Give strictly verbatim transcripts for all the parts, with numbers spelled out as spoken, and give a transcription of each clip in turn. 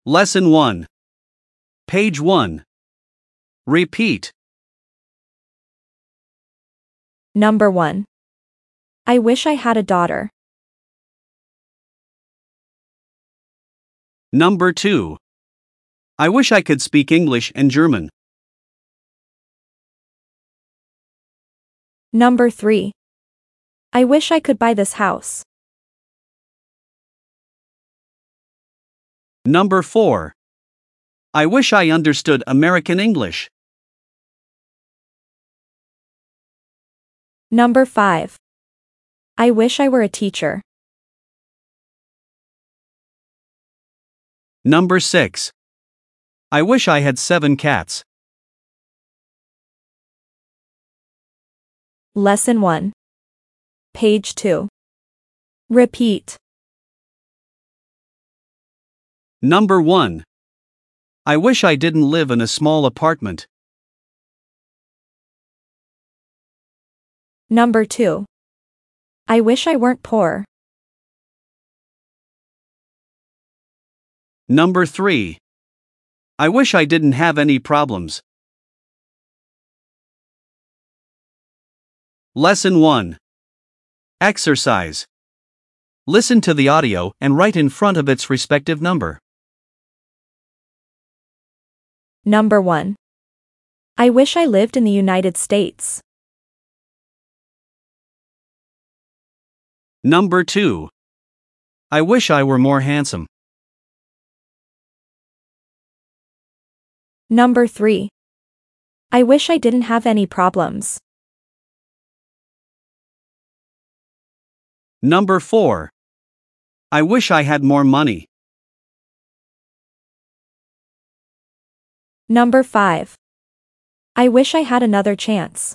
Lesson one. Page one. Repeat. Number one. I wish I had a daughter. Number two. I wish I could speak English and German. Number three. I wish I could buy this house. Number four. I wish I understood American English. Number five. I wish I were a teacher. Number six. I wish I had seven cats. Lesson one. Page two. Repeat. Number one. I wish I didn't live in a small apartment. Number two. I wish I weren't poor. Number three. I wish I didn't have any problems. Lesson one. Exercise. Listen to the audio and write in front of its respective number. Number one. I wish I lived in the United States. Number two. I wish I were more handsome. Number three. I wish I didn't have any problems. Number four. I wish I had more money. Number five. I wish I had another chance.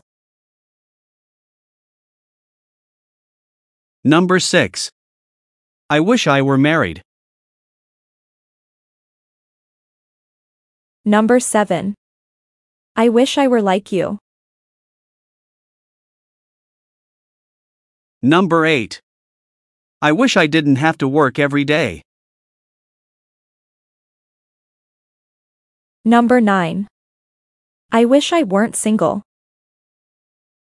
Number six. I wish I were married. Number seven. I wish I were like you. Number eight. I wish I didn't have to work every day. Number nine. I wish I weren't single.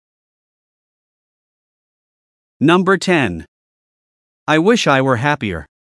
Number ten. I wish I were happier.